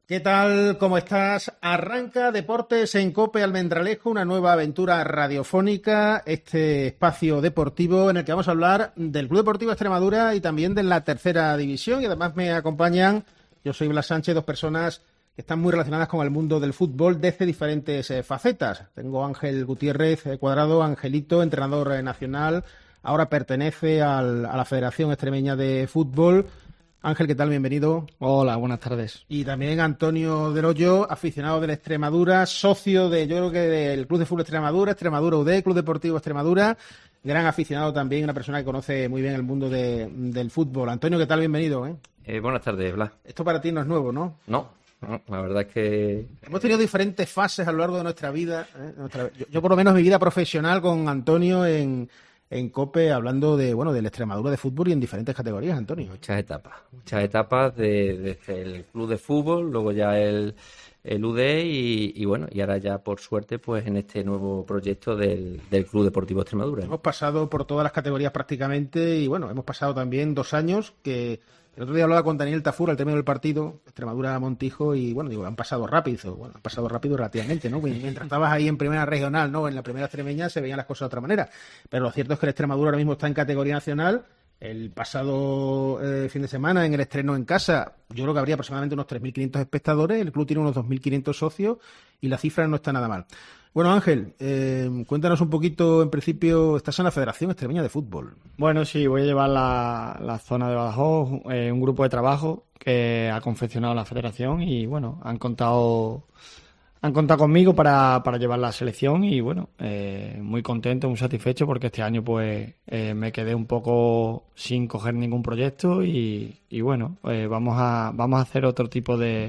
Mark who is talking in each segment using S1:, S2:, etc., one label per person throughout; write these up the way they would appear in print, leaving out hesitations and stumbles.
S1: ¿Qué tal? ¿Cómo estás? Arranca Deportes en COPE Almendralejo, una nueva aventura radiofónica, este espacio deportivo en el que vamos a hablar del Club Deportivo Extremadura y también de la tercera división. Y además me acompañan, yo soy Blas Sánchez, dos personas que están muy relacionadas con el mundo del fútbol desde diferentes facetas. Tengo a Ángel Gutiérrez Cuadrado, Angelito, entrenador nacional, ahora pertenece a la Federación Extremeña de Fútbol. Ángel, ¿qué tal? Bienvenido.
S2: Hola, buenas tardes.
S1: Y también Antonio Del Hoyo, aficionado del Extremadura, socio yo creo que del Club de Fútbol Extremadura, Extremadura UD, Club Deportivo Extremadura, gran aficionado también, una persona que conoce muy bien el mundo del fútbol. Antonio, ¿qué tal? Bienvenido.
S3: Buenas tardes, Blas.
S1: Esto para ti no es nuevo, ¿no?
S3: No, la verdad es que...
S1: Hemos tenido diferentes fases a lo largo de nuestra vida. Yo por lo menos mi vida profesional con Antonio en COPE, hablando del Extremadura de fútbol y en diferentes categorías, Antonio.
S3: Muchas etapas desde el club de fútbol, luego ya el UD y ahora ya por suerte pues en este nuevo proyecto del Club Deportivo Extremadura.
S1: Hemos pasado por todas las categorías prácticamente y hemos pasado también 2 años que... El otro día hablaba con Daniel Tafur al término del partido, Extremadura-Montijo, y han pasado rápido, relativamente, ¿no? Mientras estabas ahí en primera regional, ¿no? En la primera extremeña se veían las cosas de otra manera. Pero lo cierto es que el Extremadura ahora mismo está en categoría nacional. El pasado fin de semana, en el estreno en casa, yo creo que habría aproximadamente unos 3.500 espectadores, el club tiene unos 2.500 socios y la cifra no está nada mal. Bueno, Ángel, cuéntanos un poquito, en principio, estás en la Federación Extremeña de Fútbol.
S2: Bueno, sí, voy a llevar la zona de Badajoz, un grupo de trabajo que ha confeccionado la Federación y, han contado conmigo para llevar la selección y, muy contento, muy satisfecho porque este año, me quedé un poco sin coger ningún proyecto y vamos a hacer otro tipo de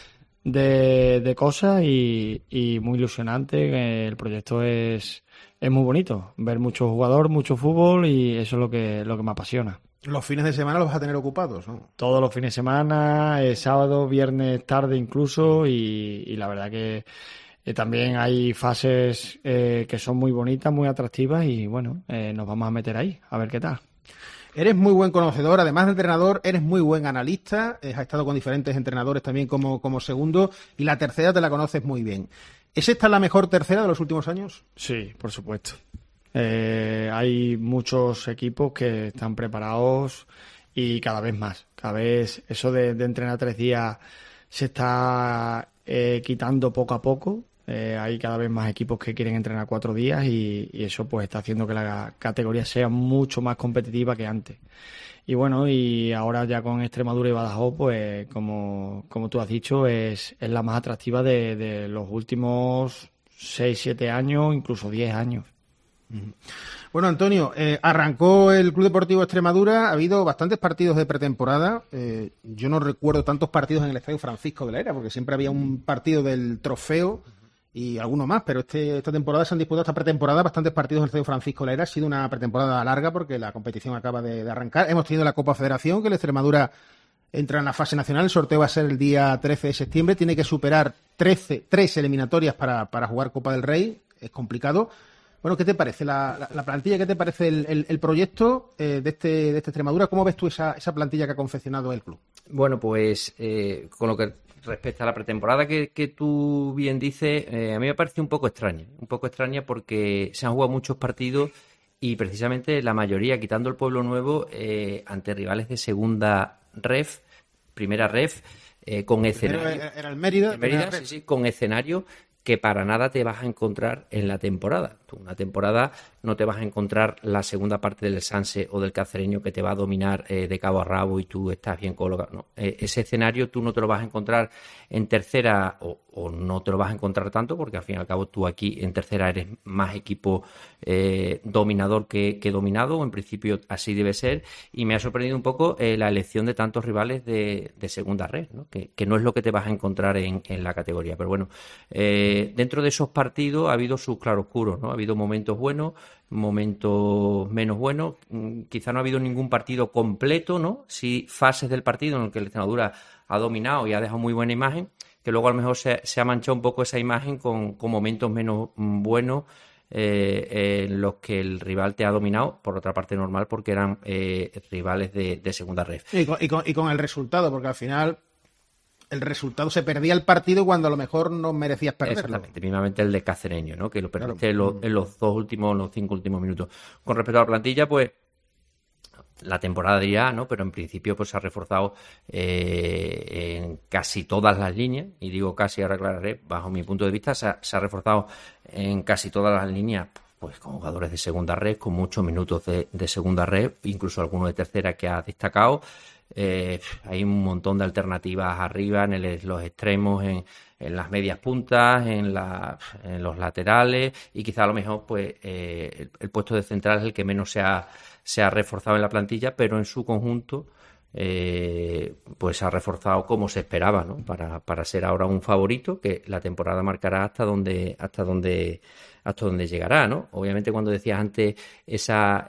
S2: cosas y muy ilusionante. El proyecto es muy bonito, ver mucho jugador, mucho fútbol y eso es lo que me apasiona.
S1: Los fines de semana los vas a tener ocupados, ¿no?
S2: Todos los fines de semana, sábado, viernes, tarde incluso y la verdad que también hay fases que son muy bonitas, muy atractivas y nos vamos a meter ahí, a ver qué tal.
S1: Eres muy buen conocedor, además de entrenador, eres muy buen analista, has estado con diferentes entrenadores también como segundo, y la tercera te la conoces muy bien. ¿Es esta la mejor tercera de los últimos años?
S2: Sí, por supuesto. Hay muchos equipos que están preparados y cada vez más. Cada vez eso de entrenar 3 días se está quitando poco a poco. Hay cada vez más equipos que quieren entrenar 4 días y eso pues está haciendo que la categoría sea mucho más competitiva que antes. Y ahora ya con Extremadura y Badajoz, pues como tú has dicho, es la más atractiva de los últimos 6, 7 años, incluso 10 años.
S1: Bueno, Antonio, arrancó el Club Deportivo Extremadura, ha habido bastantes partidos de pretemporada. Yo no recuerdo tantos partidos en el Estadio Francisco de la Era, porque siempre había un partido del trofeo y alguno más, pero esta temporada se han disputado, esta pretemporada, bastantes partidos en el Estadio Francisco de la Era. Ha sido una pretemporada larga porque la competición acaba de arrancar. Hemos tenido la Copa Federación, que el Extremadura entra en la fase nacional. El sorteo va a ser el día 13 de septiembre. Tiene que superar 3 eliminatorias para jugar Copa del Rey. Es complicado. Bueno, ¿qué te parece la plantilla? ¿Qué te parece el proyecto de este Extremadura? ¿Cómo ves tú esa plantilla que ha confeccionado el club?
S3: Bueno, pues con lo que respecta a la pretemporada que tú bien dices, a mí me parece un poco extraña porque se han jugado muchos partidos y precisamente la mayoría, quitando el Pueblo Nuevo, ante rivales de segunda ref, primera ref, con escenario.
S1: Era el Mérida.
S3: Sí, con escenario que para nada te vas a encontrar en la temporada. Tú una temporada no te vas a encontrar la segunda parte del Sanse o del Cacereño que te va a dominar de cabo a rabo y tú estás bien colocado. No. Ese escenario tú no te lo vas a encontrar en tercera o no te lo vas a encontrar tanto porque al fin y al cabo tú aquí en tercera eres más equipo dominador que dominado, o en principio así debe ser, y me ha sorprendido un poco la elección de tantos rivales de segunda red, ¿no? Que no es lo que te vas a encontrar en la categoría, pero bueno, dentro de esos partidos ha habido sus claroscuros, ¿no? Ha habido momentos buenos, momentos menos buenos, quizá no ha habido ningún partido completo, ¿no? Sí, fases del partido en el que el Extremadura ha dominado y ha dejado muy buena imagen, que luego a lo mejor se ha manchado un poco esa imagen con momentos menos buenos en los que el rival te ha dominado, por otra parte normal, porque eran rivales de segunda red.
S1: Y con el resultado, porque al final el resultado, se perdía el partido cuando a lo mejor no merecías perderlo.
S3: Exactamente, mismamente el de Cacereño, ¿no? Que lo perdiste en los 5 últimos minutos. Con respecto a la plantilla, pues la temporada dirá, ¿no? Pero en principio pues se ha reforzado en casi todas las líneas, y digo casi, ahora aclararé, bajo mi punto de vista, se ha reforzado en casi todas las líneas, pues con jugadores de segunda red, con muchos minutos de segunda red, incluso algunos de tercera que ha destacado. Hay un montón de alternativas arriba, en los extremos, en las medias puntas, en los laterales, y quizá a lo mejor pues el puesto de central es el que menos se ha reforzado en la plantilla, pero en su conjunto pues se ha reforzado como se esperaba, ¿no? Para ser ahora un favorito, que la temporada marcará hasta dónde llegará, ¿no? Obviamente, cuando decías antes esa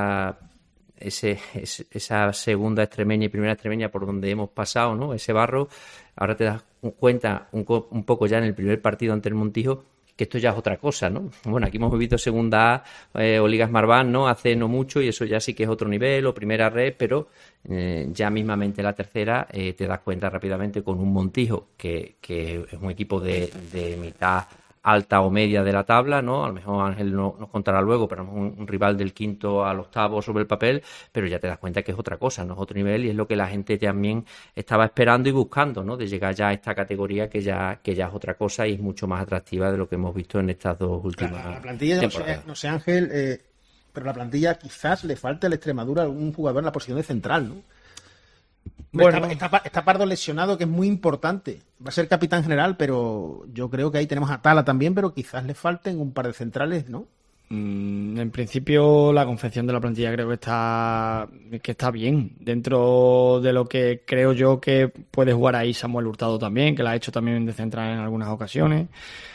S3: segunda extremeña y primera extremeña por donde hemos pasado, ¿no? Ese barro, ahora te das cuenta un poco ya en el primer partido ante el Montijo que esto ya es otra cosa, ¿no? Bueno, aquí hemos vivido segunda A o Liga Smartbank, ¿no? Hace no mucho, y eso ya sí que es otro nivel, o primera red, pero ya mismamente la tercera te das cuenta rápidamente con un Montijo que es un equipo de mitad alta o media de la tabla, ¿no? A lo mejor Ángel nos contará luego, pero es un rival del quinto al octavo sobre el papel, pero ya te das cuenta que es otra cosa, no es otro nivel, y es lo que la gente también estaba esperando y buscando, ¿no? De llegar ya a esta categoría que ya es otra cosa y es mucho más atractiva de lo que hemos visto en estas dos últimas
S1: la plantilla,
S3: temporadas.
S1: no sé Ángel, pero la plantilla quizás le falta a la Extremadura algún jugador en la posición de central, ¿no? Bueno, está Pardo lesionado, que es muy importante. Va a ser capitán general, pero yo creo que ahí tenemos a Tala también, pero quizás le falten un par de centrales, ¿no?
S2: En principio, la confección de la plantilla creo que está bien. Dentro de lo que creo yo que puede jugar ahí Samuel Hurtado también, que la ha hecho también de central en algunas ocasiones.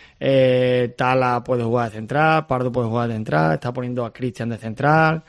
S2: Tala puede jugar de central, Pardo puede jugar de central, está poniendo a Cristian de central.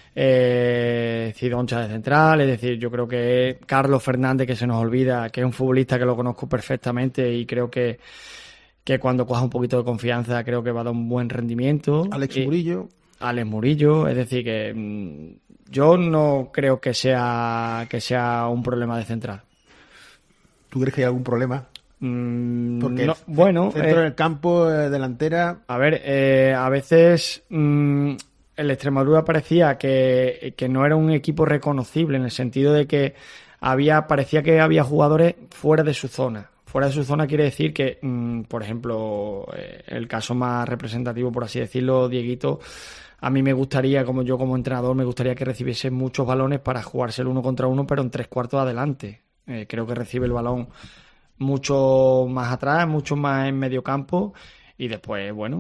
S2: Cidoncha de central, es decir, yo creo que Carlos Fernández, que se nos olvida, que es un futbolista que lo conozco perfectamente y creo que cuando coja un poquito de confianza creo que va a dar un buen rendimiento.
S1: Alex
S2: Murillo, es decir, que yo no creo que sea un problema de central.
S1: ¿Tú crees que hay algún problema? Porque
S2: no, bueno,
S1: centro del campo, delantera.
S2: A ver, a veces el Extremadura parecía que no era un equipo reconocible, en el sentido de que parecía que había jugadores fuera de su zona. Fuera de su zona quiere decir que, por ejemplo, el caso más representativo, por así decirlo, Dieguito, a mí me gustaría, como entrenador, me gustaría que recibiese muchos balones para jugarse el 1 contra 1, pero en 3/4 adelante. Creo que recibe el balón mucho más atrás, mucho más en medio campo. Y después, bueno,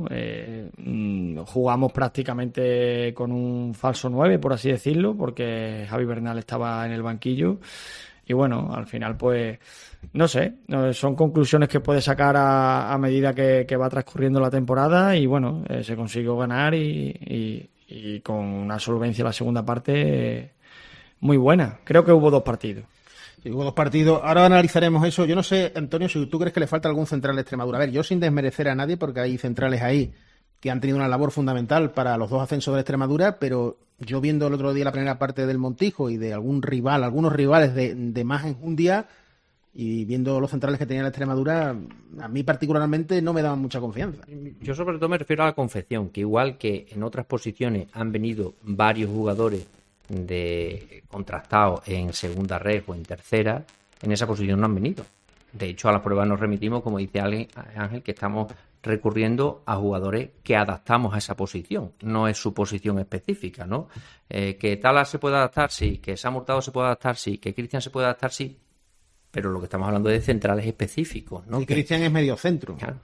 S2: jugamos prácticamente con un falso 9, por así decirlo, porque Javi Bernal estaba en el banquillo. Y bueno, al final, pues, no sé, son conclusiones que puede sacar a medida que va transcurriendo la temporada. Y bueno, se consiguió ganar y con una solvencia la segunda parte muy buena. Creo que hubo 2 partidos.
S1: Sí, hubo 2 partidos. Ahora analizaremos eso. Yo no sé, Antonio, si tú crees que le falta algún central de Extremadura. A ver, yo sin desmerecer a nadie, porque hay centrales ahí que han tenido una labor fundamental para los 2 ascensos de Extremadura, pero yo viendo el otro día la primera parte del Montijo y de algunos rivales de más en un día, y viendo los centrales que tenía la Extremadura, a mí particularmente no me daban mucha confianza.
S3: Yo sobre todo me refiero a la confección, que igual que en otras posiciones han venido varios jugadores contrastados en segunda red o en tercera, en esa posición no han venido. De hecho, a las pruebas nos remitimos, como dice Ángel, que estamos recurriendo a jugadores que adaptamos a esa posición, no es su posición específica, ¿no? Que Tala se puede adaptar, sí, que Sam Hurtado se puede adaptar, sí, que Cristian se puede adaptar, sí, pero lo que estamos hablando es de centrales específicos, ¿no?
S1: Y Cristian es medio centro.
S3: Claro,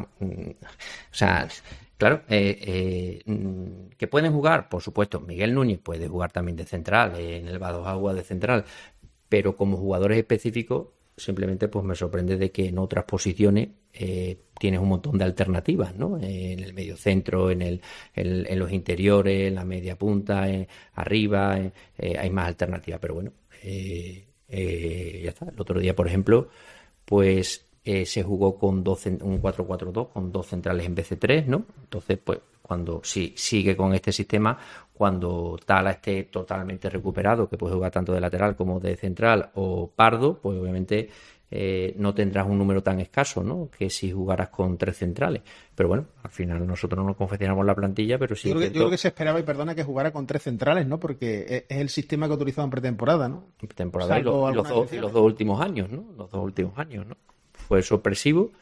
S3: claro, que pueden jugar, por supuesto, Miguel Núñez puede jugar también de central, en el Bados Agua de central, pero como jugadores específicos, simplemente pues me sorprende de que en otras posiciones tienes un montón de alternativas, ¿no? En el medio centro, en los interiores, en la media punta, arriba, hay más alternativas, pero bueno, ya está. El otro día, por ejemplo, pues se jugó con un 4-4-2, con 2 centrales en vez de 3, ¿no? Entonces, pues, cuando sigue con este sistema, cuando Tala esté totalmente recuperado, que puede jugar tanto de lateral como de central, o Pardo, pues obviamente no tendrás un número tan escaso, ¿no?, que si jugaras con 3 centrales. Pero bueno, al final nosotros no nos confeccionamos la plantilla, pero sí.
S1: Yo creo que se esperaba, y perdona, que jugara con 3 centrales, ¿no? Porque es el sistema que ha utilizado en pretemporada, ¿no?
S3: En pretemporada y los dos últimos años, ¿no? Los 2 últimos años, ¿no? Fue sorpresivo.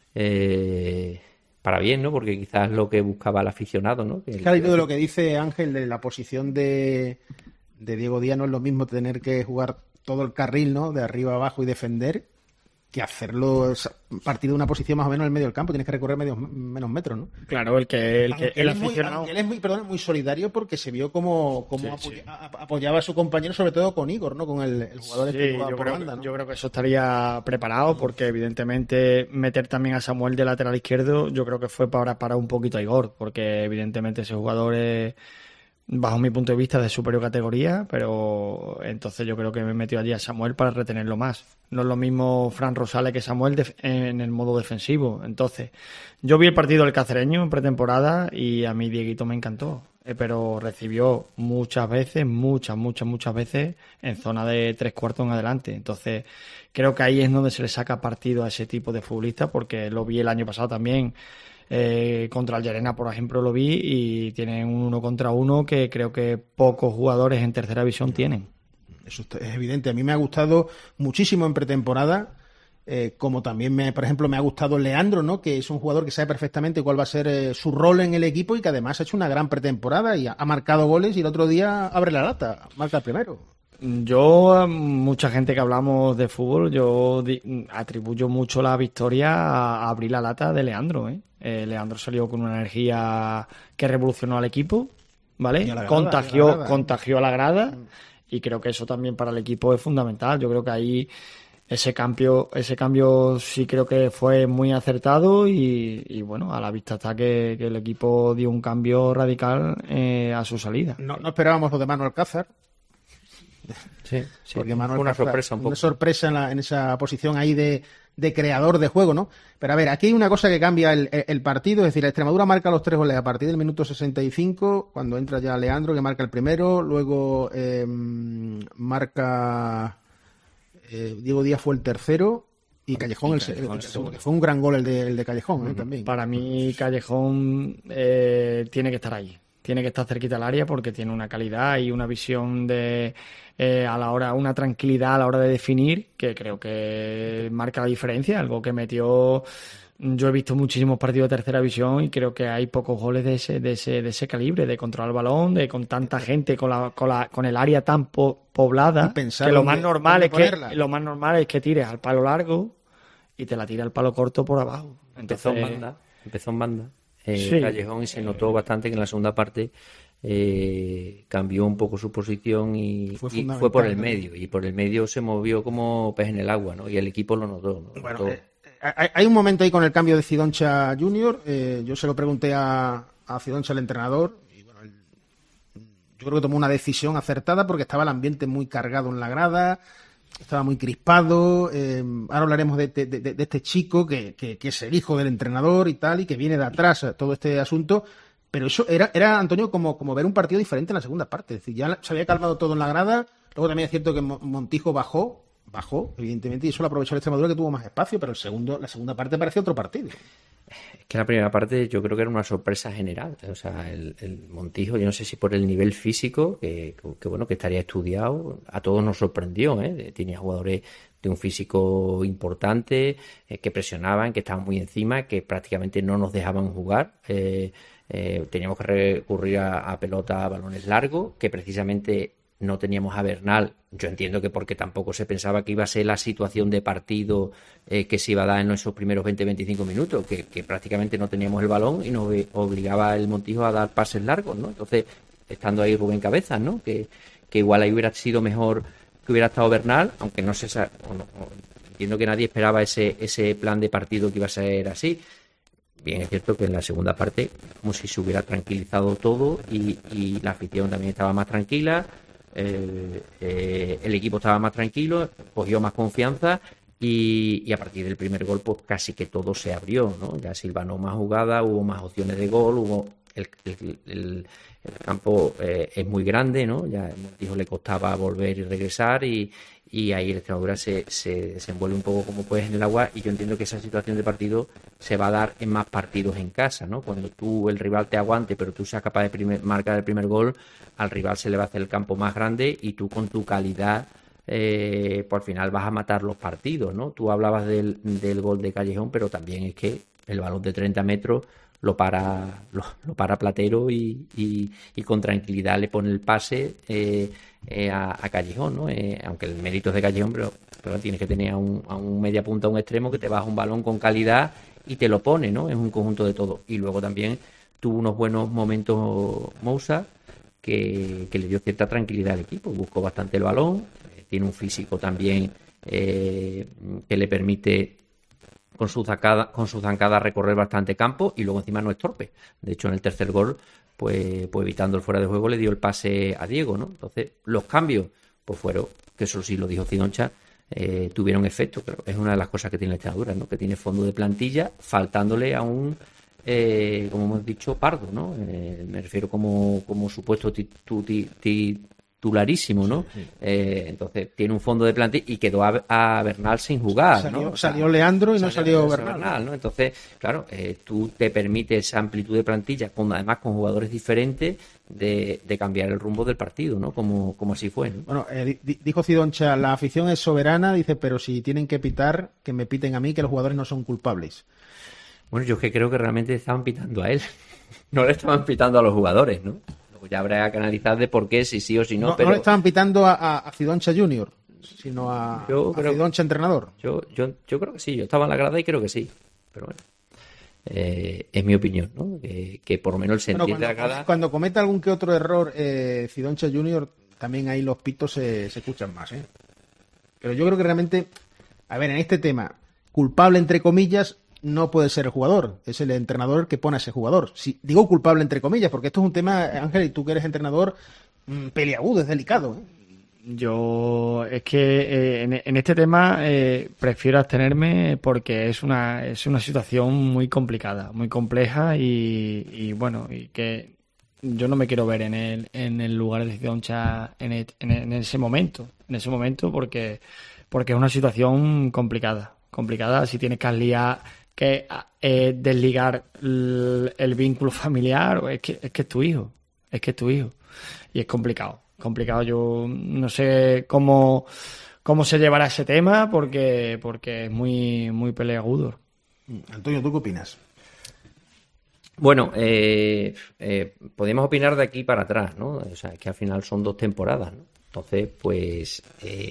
S3: Para bien, ¿no? Porque quizás lo que buscaba el aficionado, ¿no?
S1: Claro, de lo que dice Ángel de la posición de Diego Díaz, no es lo mismo tener que jugar todo el carril, ¿no?, de arriba a abajo y defender, que hacerlo partir de una posición más o menos en el medio del campo. Tienes que recorrer menos metros, ¿no?
S2: Claro, el aficionado.
S1: Él es muy solidario, porque se vio como apoyaba a su compañero, sobre todo con Igor, ¿no? Con el jugador que jugaba por banda, ¿no?
S2: Yo creo que eso estaría preparado, porque evidentemente meter también a Samuel de lateral izquierdo, yo creo que fue para un poquito a Igor, porque evidentemente ese jugador es, bajo mi punto de vista, de superior categoría, pero entonces yo creo que me metió allí a Samuel para retenerlo más. No es lo mismo Fran Rosales que Samuel en el modo defensivo. Entonces, yo vi el partido del Cacereño en pretemporada y a mí Dieguito me encantó, pero recibió muchas veces en zona de 3/4 en adelante. Entonces, creo que ahí es donde se le saca partido a ese tipo de futbolista, porque lo vi el año pasado también. Contra el Llerena, por ejemplo, lo vi, y tienen un 1 contra 1 que creo que pocos jugadores en tercera división tienen.
S1: Eso es evidente. A mí me ha gustado muchísimo en pretemporada, como también, por ejemplo, me ha gustado Leandro, ¿no?, que es un jugador que sabe perfectamente cuál va a ser su rol en el equipo, y que además ha hecho una gran pretemporada y ha marcado goles, y el otro día abre la lata, marca el primero.
S2: Yo, mucha gente que hablamos de fútbol, yo atribuyo mucho la victoria a abrir la lata de Leandro, ¿eh? Leandro salió con una energía que revolucionó al equipo, ¿vale? Contagió a la grada, y creo que eso también para el equipo es fundamental. Yo creo que ahí ese cambio sí creo que fue muy acertado, y bueno, a la vista está que el equipo dio un cambio radical a su salida.
S1: No esperábamos lo de Manu Alcázar.
S3: Sí,
S1: porque Manuel
S3: fue una sorpresa un poco.
S1: Una sorpresa en esa posición ahí de creador de juego, ¿no? Pero a ver, aquí hay una cosa que cambia el partido, es decir, la Extremadura marca los 3 goles a partir del minuto 65, cuando entra ya Leandro, que marca el primero, luego marca Diego Díaz, fue el tercero, y Callejón el segundo, que fue un gran gol el de Callejón, también.
S2: Para mí Callejón tiene que estar ahí. Tiene que estar cerquita al área, porque tiene una calidad y una visión una tranquilidad a la hora de definir, que creo que marca la diferencia. Algo que metió. Yo he visto muchísimos partidos de tercera división y creo que hay pocos goles de ese calibre, de controlar el balón, con tanta gente, con el área tan poblada, que lo más normal es que tires al palo largo y te la tira al palo corto por abajo.
S3: Empezó en banda.
S2: Sí.
S3: Callejón, y se notó bastante que en la segunda parte cambió un poco su posición y fue por el medio, y por el medio se movió como pez en el agua, ¿no? Y el equipo lo notó, ¿no?
S1: Bueno, hay un momento ahí con el cambio de Cidoncha Junior. Yo se lo pregunté a Cidoncha, el entrenador, y bueno, yo creo que tomó una decisión acertada, porque estaba el ambiente muy cargado en la grada, estaba muy crispado. Ahora hablaremos de este chico que es el hijo del entrenador y tal, y que viene de atrás todo este asunto. Pero eso era Antonio, como ver un partido diferente en la segunda parte. Es decir, ya se había calmado todo en la grada. Luego también es cierto que Montijo bajó, evidentemente, y eso lo aprovechó el Extremadura, que tuvo más espacio, pero la segunda parte parecía otro partido.
S3: Es que la primera parte yo creo que era una sorpresa general. O sea, el Montijo, yo no sé si por el nivel físico, que bueno, que estaría estudiado, a todos nos sorprendió, ¿eh? Tenía jugadores de un físico importante, que presionaban, que estaban muy encima, que prácticamente no nos dejaban jugar. Teníamos que recurrir a pelota, a balones largos, que precisamente no teníamos a Bernal. Yo entiendo que porque tampoco se pensaba que iba a ser la situación de partido que se iba a dar en esos primeros 20-25 minutos, que prácticamente no teníamos el balón y nos obligaba el Montijo a dar pases largos, ¿no? Entonces, estando ahí Rubén Cabezas, ¿no? Que igual ahí hubiera sido mejor que hubiera estado Bernal, aunque no entiendo que nadie esperaba ese plan de partido que iba a ser así. Bien, es cierto que en la segunda parte, como si se hubiera tranquilizado todo, y la afición también estaba más tranquila, el equipo estaba más tranquilo, cogió más confianza, y a partir del primer gol pues casi que todo se abrió, ¿no? Ya Silva más jugada, hubo más opciones de gol, el campo es muy grande, ¿no? Ya dijo le costaba volver y regresar y ahí el Extremadura se desenvuelve un poco como puedes en el agua, y yo entiendo que esa situación de partido se va a dar en más partidos en casa, ¿no? Cuando el rival te aguante pero tú seas capaz de marcar el primer gol, al rival se le va a hacer el campo más grande y tú con tu calidad pues al final vas a matar los partidos, ¿no? Tú hablabas del gol de Callejón, pero también es que el balón de 30 metros lo para Platero y con tranquilidad le pone el pase a Callejón, ¿no? Aunque el mérito es de Callejón, pero tienes que tener a un media punta, a un extremo que te baja un balón con calidad y te lo pone, ¿no? Es un conjunto de todo. Y luego también tuvo unos buenos momentos Moussa que le dio cierta tranquilidad al equipo, buscó bastante el balón, tiene un físico también que le permite con su zancada recorrer bastante campo, y luego encima no es torpe. De hecho, en el tercer gol, pues evitando el fuera de juego, le dio el pase a Diego, ¿no? Entonces, los cambios, pues fueron, que eso sí lo dijo Cidoncha, tuvieron efecto. Claro, es una de las cosas que tiene la Extremadura, ¿no? Que tiene fondo de plantilla, faltándole a un, como hemos dicho, Pardo, ¿no? Me refiero como supuesto titularísimo, ¿no? Sí. Entonces tiene un fondo de plantilla y quedó a Bernal sin jugar, ¿no?
S1: Salió Leandro y no salió Bernal,
S3: ¿no? Entonces, claro, tú te permites esa amplitud de plantilla, además con jugadores diferentes, de cambiar el rumbo del partido, ¿no? Como así fue, ¿no?
S1: Bueno, dijo Cidoncha, la afición es soberana, dice, pero si tienen que pitar, que me piten a mí, que los jugadores no son culpables.
S3: Bueno, yo es que creo que realmente estaban pitando a él, no le estaban pitando a los jugadores, ¿no? Ya habrá que analizar de por qué, si sí o si no.
S1: No le estaban pitando a Cidoncha Junior, sino a Cidoncha entrenador.
S3: Yo creo que sí, yo estaba en la grada y creo que sí. Pero bueno, es mi opinión, ¿no? Que por lo menos el sentir de la grada.
S1: Cuando cometa algún que otro error Cidoncha Junior, también ahí los pitos se escuchan más, ¿eh? Pero yo creo que realmente, a ver, en este tema, culpable entre comillas, no puede ser el jugador, es el entrenador que pone a ese jugador. Si digo culpable entre comillas, porque esto es un tema, Ángel, y tú que eres entrenador, peliagudo, es delicado, ¿eh?
S2: Yo es que en este tema prefiero abstenerme porque es una situación muy complicada, muy compleja y bueno, y que yo no me quiero ver en el lugar de Cidoncha en ese momento porque es una situación complicada si tienes que desligar el vínculo familiar, es que es tu hijo y es complicado. Yo no sé cómo se llevará ese tema porque es muy muy peleagudo.
S1: Antonio, ¿tú qué opinas?
S3: Bueno, podemos opinar de aquí para atrás, ¿no? O sea, que al final son 2 temporadas, ¿no? Entonces, pues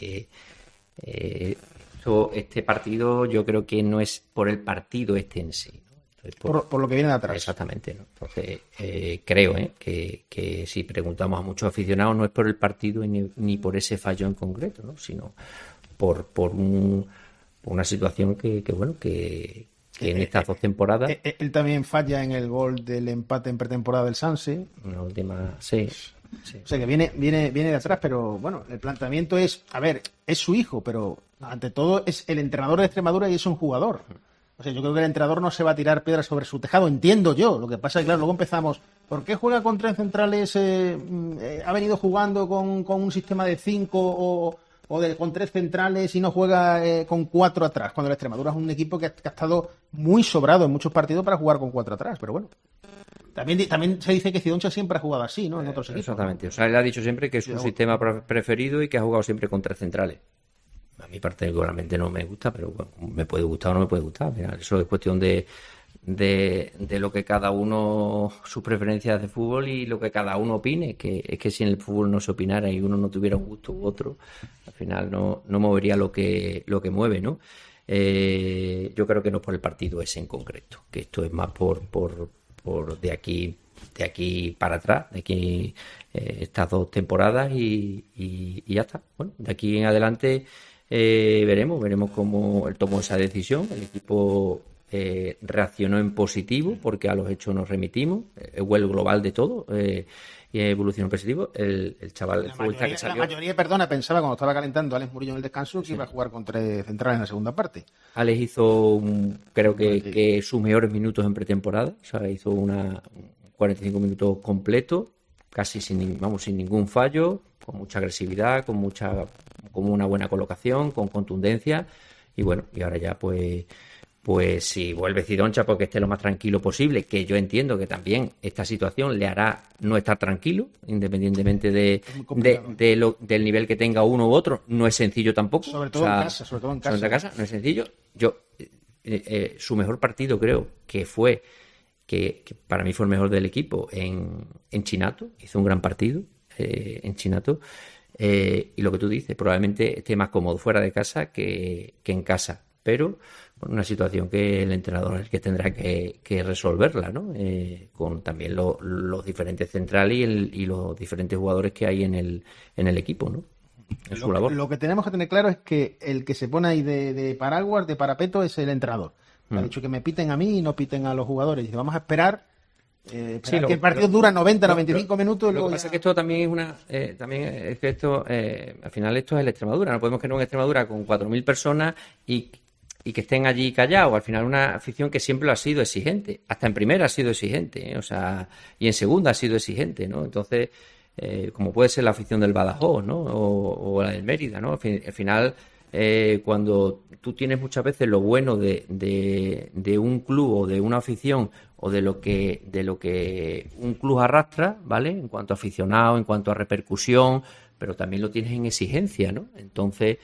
S3: este partido yo creo que no es por el partido en sí, ¿no? Entonces,
S1: por lo que viene de atrás.
S3: Exactamente, ¿no? Entonces creo que si preguntamos a muchos aficionados no es por el partido ni por ese fallo en concreto, ¿no? Sino por una situación que en estas 2 temporadas.
S1: Él también falla en el gol del empate en pretemporada del Sanse.
S3: Una última, sí.
S1: O sea que viene de atrás, pero bueno, el planteamiento es, a ver, es su hijo, pero ante todo es el entrenador de Extremadura y es un jugador. O sea, yo creo que el entrenador no se va a tirar piedras sobre su tejado, entiendo yo. Lo que pasa es que, claro, luego empezamos, ¿por qué juega con 3 centrales? ¿Ha venido jugando con un sistema de 5 con 3 centrales y no juega con 4 atrás? Cuando el Extremadura es un equipo que ha estado muy sobrado en muchos partidos para jugar con 4 atrás, pero bueno. También se dice que Cidoncha siempre ha jugado así, ¿no? En otros equipos.
S3: Exactamente. O sea, él ha dicho siempre que es su sistema preferido y que ha jugado siempre con 3 centrales. A mí particularmente no me gusta, pero bueno, me puede gustar o no me puede gustar. Mira, eso es cuestión de lo que cada uno, sus preferencias de fútbol y lo que cada uno opine. Que es que si en el fútbol no se opinara y uno no tuviera un gusto u otro, al final no movería lo que mueve, ¿no? Yo creo que no por el partido ese en concreto, que esto es más por de aquí para atrás, de aquí estas 2 temporadas y ya está. Bueno, de aquí en adelante veremos cómo él tomó esa decisión. El equipo reaccionó en positivo porque a los hechos nos remitimos, es el global de todo, evolucionó positivo. El chaval de futbolista que salió.
S1: La mayoría, perdona, pensaba cuando estaba calentando Alex Murillo en el descanso que iba a jugar con 3 centrales en la segunda parte.
S3: Alex hizo, creo que sus mejores minutos en pretemporada. O sea, hizo 45 minutos completos, casi sin ningún fallo, con mucha agresividad, con una buena colocación, con contundencia. Y bueno, y ahora ya pues si vuelve Cidoncha, porque esté lo más tranquilo posible, que yo entiendo que también esta situación le hará no estar tranquilo, independientemente del nivel que tenga uno u otro. No es sencillo tampoco.
S1: Sobre todo en casa.
S3: No es sencillo. Su mejor partido creo que fue, que para mí fue el mejor del equipo, en Chinato. Hizo un gran partido en Chinato. Y lo que tú dices, probablemente esté más cómodo fuera de casa que en casa. Pero una situación que el entrenador es el que tendrá que resolverla, ¿no? Con también los diferentes centrales y los diferentes jugadores que hay en el equipo, ¿no? En su labor.
S1: Lo que tenemos que tener claro es que el que se pone ahí de paraguas, de parapeto, es el entrenador. Ha dicho que me piten a mí y no piten a los jugadores. Dice, vamos a esperar que el partido dura 90, 95 minutos.
S3: Lo que pasa es que esto también es al final esto es el Extremadura. No podemos querer una Extremadura con 4.000 personas y que estén allí callados. Al final una afición que siempre lo ha sido exigente. Hasta en primera ha sido exigente, o sea, y en segunda ha sido exigente, ¿no? Entonces, como puede ser la afición del Badajoz, ¿no? O la del Mérida, ¿no? Al final, cuando tú tienes muchas veces lo bueno de un club o de una afición o de lo que un club arrastra, ¿vale? En cuanto a aficionado, en cuanto a repercusión, pero también lo tienes en exigencia, ¿no? Entonces,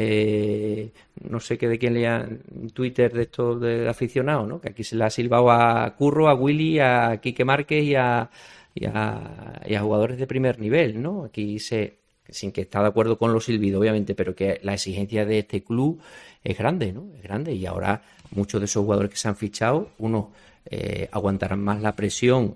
S3: no sé qué de quién leía en Twitter de estos de aficionados, ¿no? Que aquí se le ha silbado a Curro, a Willy, a Quique Márquez y a jugadores de primer nivel, ¿no? Aquí sin que está de acuerdo con los silbidos, obviamente, pero que la exigencia de este club es grande, ¿no? Es grande, y ahora muchos de esos jugadores que se han fichado, unos aguantarán más la presión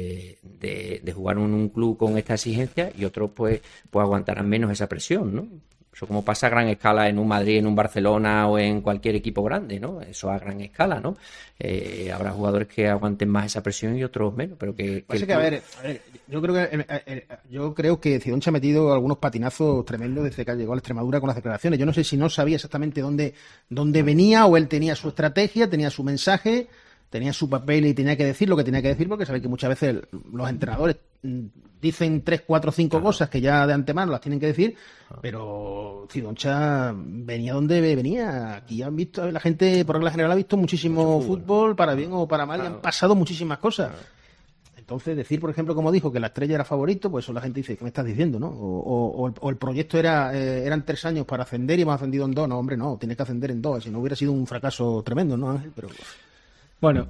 S3: de jugar en un club con esta exigencia, y otros pues aguantarán menos esa presión, ¿no? Eso como pasa a gran escala en un Madrid, en un Barcelona o en cualquier equipo grande, ¿no? Eso a gran escala, ¿no? Habrá jugadores que aguanten más esa presión y otros menos, pero que
S1: a ver, yo creo que Cidoncha ha metido algunos patinazos tremendos desde que llegó a la Extremadura con las declaraciones. Yo no sé si no sabía exactamente dónde venía, o él tenía su estrategia, tenía su mensaje, tenía su papel y tenía que decir lo que tenía que decir, porque sabéis que muchas veces los entrenadores dicen 3, 4, 5 cosas que ya de antemano las tienen que decir, pero Cidoncha venía donde venía. Aquí han visto, la gente por regla general ha visto muchísimo fútbol, para bien o para mal, y han pasado muchísimas cosas. Entonces, decir, por ejemplo, como dijo, que la Estrella era favorito, pues eso la gente dice, ¿qué me estás diciendo, no? O el proyecto eran 3 años para ascender y hemos ascendido en 2. No, hombre, no, tienes que ascender en 2, si no hubiera sido un fracaso tremendo, ¿no, Ángel? Pero
S2: bueno,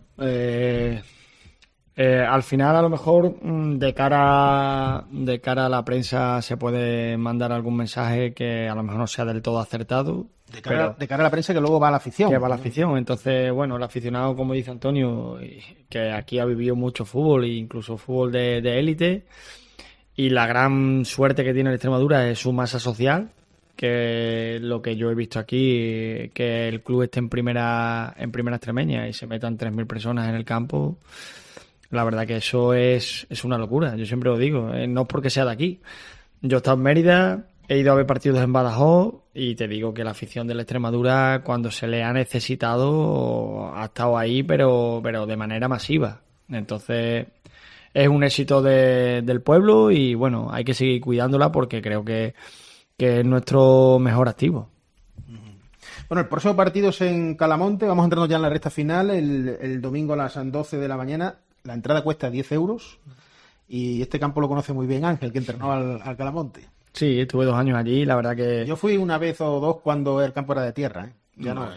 S2: al final, a lo mejor, de cara a la prensa se puede mandar algún mensaje que a lo mejor no sea del todo acertado.
S1: De cara a la prensa, que luego va a la afición.
S2: Que va a la afición. Entonces, bueno, el aficionado, como dice Antonio, que aquí ha vivido mucho fútbol, e incluso fútbol de élite, y la gran suerte que tiene el Extremadura es su masa social, que lo que yo he visto aquí, que el club esté en primera extremeña y se metan 3.000 personas en el campo. La verdad que eso es una locura. Yo siempre lo digo, no es porque sea de aquí. Yo he estado en Mérida, he ido a ver partidos en Badajoz, y te digo que la afición de la Extremadura, cuando se le ha necesitado, ha estado ahí, pero de manera masiva. Entonces, es un éxito del pueblo, y bueno, hay que seguir cuidándola, porque creo que es nuestro mejor activo.
S1: Bueno, el próximo partido es en Calamonte. Vamos entrando ya en la recta final, el domingo a las 12 de la mañana. La entrada cuesta 10 euros, y este campo lo conoce muy bien Ángel, que entrenó al Calamonte.
S2: Sí, estuve 2 años allí, la verdad que...
S1: Yo fui una vez o 2 cuando el campo era de tierra, ¿eh? Ya no.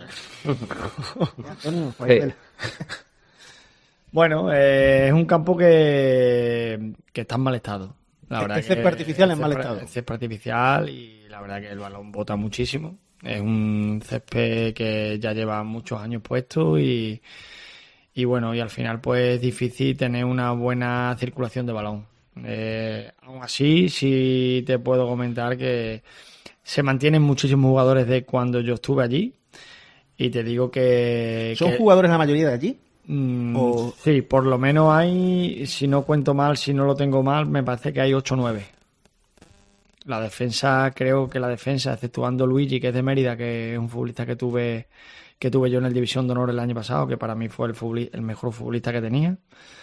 S2: Bueno, es un campo que está en mal estado. La verdad,
S1: el césped artificial en mal estado.
S2: El césped artificial, y la verdad que el balón bota muchísimo. Es un césped que ya lleva muchos años puesto, y bueno, y al final pues es difícil tener una buena circulación de balón. Aún así, sí te puedo comentar que se mantienen muchísimos jugadores de cuando yo estuve allí, y te digo que...
S1: ¿Son jugadores la mayoría de allí?
S2: Sí, por lo menos hay, si no cuento mal, si no lo tengo mal, me parece que hay 8 o 9. La defensa, creo que la defensa, exceptuando Luigi, que es de Mérida, que es un futbolista que tuve yo en el División de Honor el año pasado, que para mí fue el mejor futbolista que tenía,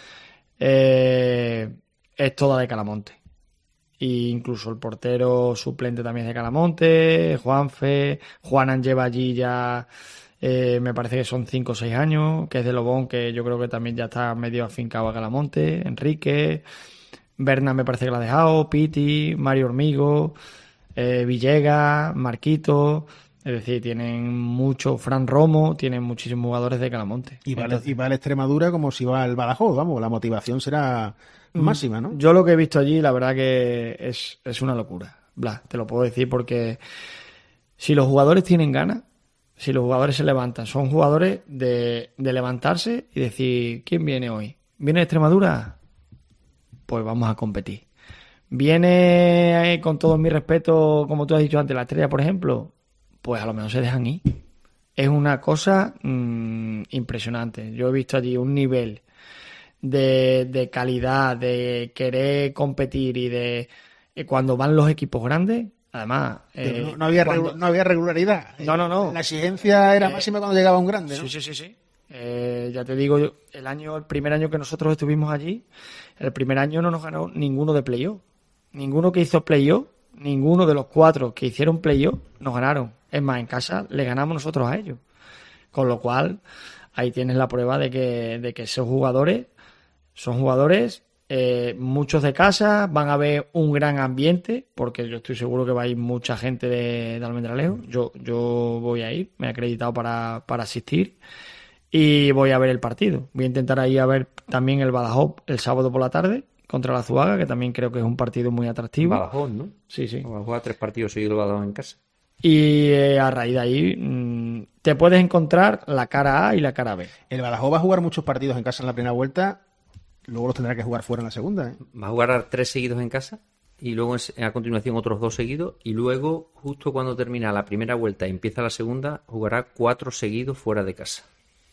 S2: es toda de Calamonte. E incluso el portero suplente también es de Calamonte, Juanan lleva allí ya, me parece que son 5 o 6 años, que es de Lobón, que yo creo que también ya está medio afincado a Calamonte, Enrique, Berna me parece que la ha dejado, Piti, Mario Hormigo, Villegas, Marquito, es decir, tienen mucho, Fran Romo, tienen muchísimos jugadores de Calamonte.
S1: Y va el Extremadura como si va el Badajoz, vamos, la motivación será máxima, ¿no?
S2: Yo lo que he visto allí, la verdad que es una locura. Blas, te lo puedo decir porque si los jugadores tienen ganas, si los jugadores se levantan, son jugadores de levantarse y decir, ¿quién viene hoy? ¿Viene Extremadura? Pues vamos a competir. ¿Viene, con todo mi respeto, como tú has dicho antes, la Estrella, por ejemplo? Pues a lo mejor se dejan ir. Es una cosa impresionante. Yo he visto allí un nivel de calidad, de querer competir y de cuando van los equipos grandes, además...
S1: no había regularidad.
S2: No.
S1: La exigencia era máxima cuando llegaba un grande, ¿no?
S2: Sí. Ya te digo, el primer año que nosotros estuvimos allí, el primer año no nos ganó ninguno de playoff. Ninguno que hizo playoff, ninguno de los 4 que hicieron playoff nos ganaron. Es más, en casa le ganamos nosotros a ellos. Con lo cual, ahí tienes la prueba de que esos jugadores son jugadores, muchos de casa, van a ver un gran ambiente, porque yo estoy seguro que va a ir mucha gente de Almendralejo. Yo voy a ir, me he acreditado para asistir y voy a ver el partido. Voy a intentar ir a ver también el Badajoz el sábado por la tarde contra la Azuaga, que también creo que es un partido muy atractivo.
S3: Badajoz, ¿no?
S2: Sí.
S3: Juega 3 partidos seguidos Badajoz en casa.
S2: Y a raíz de ahí te puedes encontrar la cara A y la cara B.
S1: El Badajoz va a jugar muchos partidos en casa en la primera vuelta, luego los tendrá que jugar fuera en la segunda, ¿eh?
S3: Va a jugar 3 seguidos en casa y luego a continuación otros 2 seguidos y luego justo cuando termina la primera vuelta y empieza la segunda jugará 4 seguidos fuera de casa.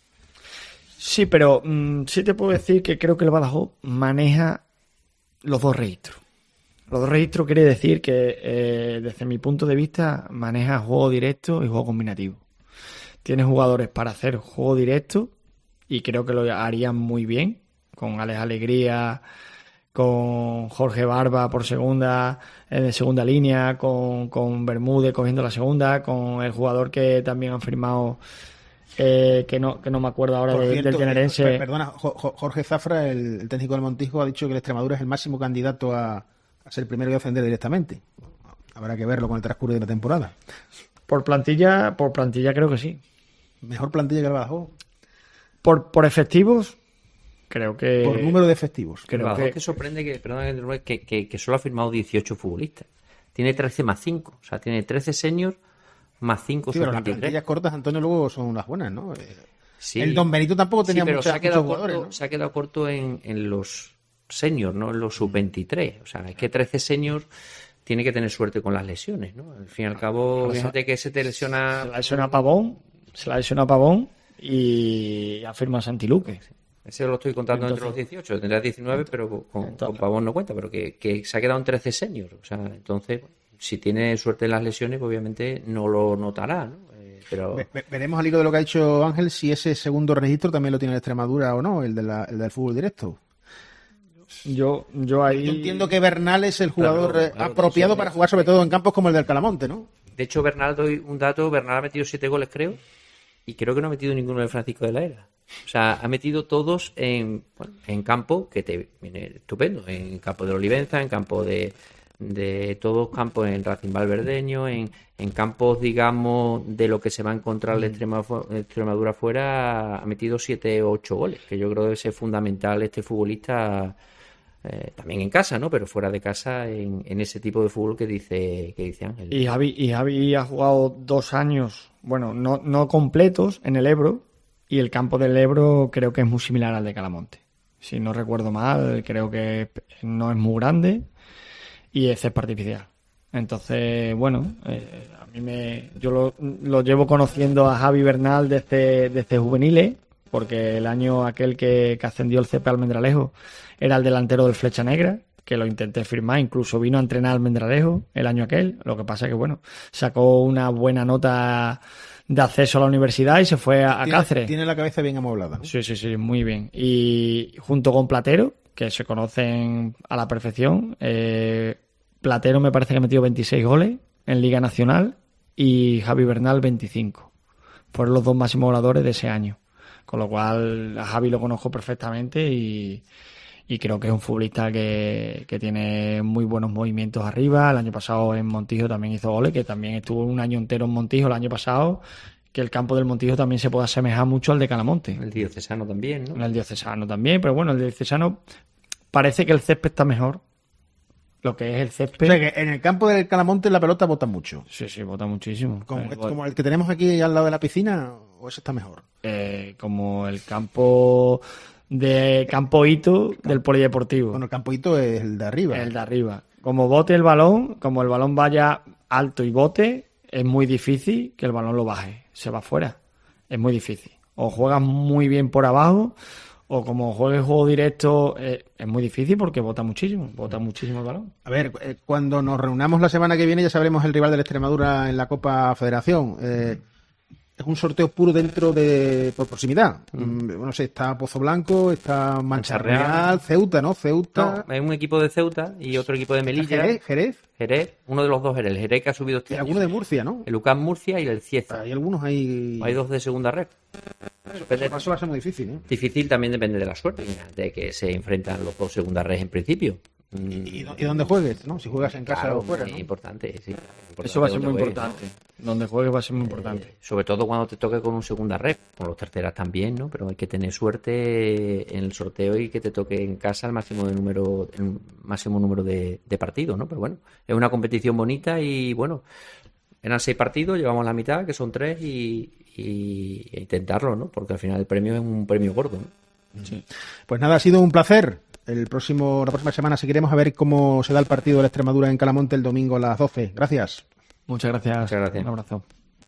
S2: Sí, pero sí te puedo decir que creo que el Badajoz maneja los 2 registros. Los 2 registros quiere decir que desde mi punto de vista maneja juego directo y juego combinativo. Tiene jugadores para hacer juego directo y creo que lo harían muy bien, con Alex Alegría, con Jorge Barba por segunda, de segunda línea, con Bermúdez cogiendo la segunda, con el jugador que también han firmado, que no me acuerdo ahora del Generense.
S1: Perdona, Jorge Zafra, el técnico del Montijo, ha dicho que el Extremadura es el máximo candidato a ser el primero y ascender directamente. Habrá que verlo con el transcurso de la temporada.
S2: Por plantilla creo que sí.
S1: Mejor plantilla que el Badajoz.
S2: Por efectivos, creo que...
S1: Por número de efectivos.
S3: El Badajoz te sorprende que solo ha firmado 18 futbolistas. Tiene 13 más 5. O sea, tiene 13 seniors más 5
S1: pero las plantillas cortas, Antonio, luego son las buenas, ¿no?
S3: Sí.
S1: El Don Benito tampoco tenía
S3: pero
S1: muchos jugadores, ¿no?
S3: Se ha quedado corto en los seniors, no en los sub-23. O sea, es que 13 seniors tiene que tener suerte con las lesiones, ¿no? Al fin y al cabo, fíjate que se te lesiona...
S2: Se la lesiona Pavón y afirma Santiluque.
S3: Ese lo estoy contando entre los 18. Tendrá 19, pero con Pavón no cuenta. Pero que se ha quedado en 13 seniors. O sea, entonces, si tiene suerte en las lesiones, pues obviamente no lo notará, ¿no? Pero...
S1: Veremos al hilo de lo que ha dicho Ángel si ese segundo registro también lo tiene el Extremadura o no, el del fútbol directo.
S2: Yo
S1: entiendo que Bernal es el jugador apropiado para jugar sobre todo en campos como el del Calamonte, ¿no?
S3: De hecho, Bernal, doy un dato, Bernal ha metido 7 goles, creo, y creo que no ha metido ninguno de Francisco de la Era. O sea, ha metido todos en campo, que te viene estupendo, en campo de Olivenza, en campo de todos campos, en Racing Valverdeño, en campos, digamos, de lo que se va a encontrar la Extremadura fuera, ha metido 7 o 8 goles, que yo creo que debe ser fundamental este futbolista, también en casa, ¿no? Pero fuera de casa, en ese tipo de fútbol que dice Ángel.
S2: Y Javi ha jugado 2 años, bueno, no completos en el Ebro, y el campo del Ebro creo que es muy similar al de Calamonte. Si no recuerdo mal, creo que no es muy grande y es césped artificial. Entonces, bueno, yo lo llevo conociendo a Javi Bernal desde juveniles, porque el año aquel que ascendió el CP Almendralejo era el delantero del Flecha Negra, que lo intenté firmar, incluso vino a entrenar Almendralejo el año aquel. Lo que pasa es que, bueno, sacó una buena nota de acceso a la universidad y se fue a Cáceres.
S1: Tiene la cabeza bien amoblada, ¿no?
S2: Sí, muy bien. Y junto con Platero, que se conocen a la perfección, Platero me parece que metió 26 goles en Liga Nacional y Javi Bernal 25. Fueron los dos máximos goleadores de ese año. Con lo cual a Javi lo conozco perfectamente y creo que es un futbolista que tiene muy buenos movimientos arriba. El año pasado en Montijo también hizo goles, que también estuvo un año entero en Montijo el año pasado, que el campo del Montijo también se puede asemejar mucho al de Calamonte.
S3: El Diocesano también, ¿no?
S2: El Diocesano también, pero bueno, el Diocesano parece que el césped está mejor. Lo que es el césped.
S1: O sea, que en el campo del Calamonte la pelota bota mucho.
S2: Sí, bota muchísimo.
S1: ¿Como el que tenemos aquí al lado de la piscina o ese está mejor?
S2: Como el campo de Campo Hito del Polideportivo.
S1: Bueno, el Campo Hito es el de arriba.
S2: El de arriba. Como bote el balón, como el balón vaya alto y bote, es muy difícil que el balón lo baje. Se va fuera. Es muy difícil. O juegas muy bien por abajo, o como juegues juego directo, es muy difícil porque bota muchísimo el balón.
S1: A ver, cuando nos reunamos la semana que viene ya sabremos el rival del Extremadura en la Copa Federación. Es un sorteo puro dentro por proximidad. No sé, está Pozo Blanco, está Mancha Real, Ceuta, ¿no? Ceuta.
S3: No, hay un equipo de Ceuta y otro equipo de Melilla.
S1: Jerez.
S3: Uno de los dos Jerez. El Jerez que ha subido este
S1: y
S3: año.
S1: alguno de Murcia, ¿no?
S3: El UCAM Murcia y el Cieza.
S1: Hay algunos ahí.
S3: Hay dos de segunda red.
S1: Eso va a ser muy difícil, ¿eh?
S3: Difícil también depende de la suerte, de que se enfrentan los dos segunda red en principio.
S1: ¿Y dónde juegues, no? Si juegas en casa o fuera, ¿no?
S3: Importante, sí.
S2: Eso va a ser muy importante. Donde juegues va a ser muy importante.
S3: Sobre todo cuando te toque con un segunda red. Con los terceras también, ¿no? Pero hay que tener suerte en el sorteo y que te toque en casa el máximo número de partidos, ¿no? Pero bueno, es una competición bonita y bueno, eran 6 partidos, llevamos la mitad, que son 3 y intentarlo, ¿no? Porque al final el premio es un premio gordo, ¿no?
S1: Sí. Pues nada, ha sido un placer. La próxima semana seguiremos a ver cómo se da el partido de la Extremadura en Calamonte el domingo a las 12. Gracias.
S2: Muchas gracias.
S3: Muchas gracias.
S2: Un abrazo.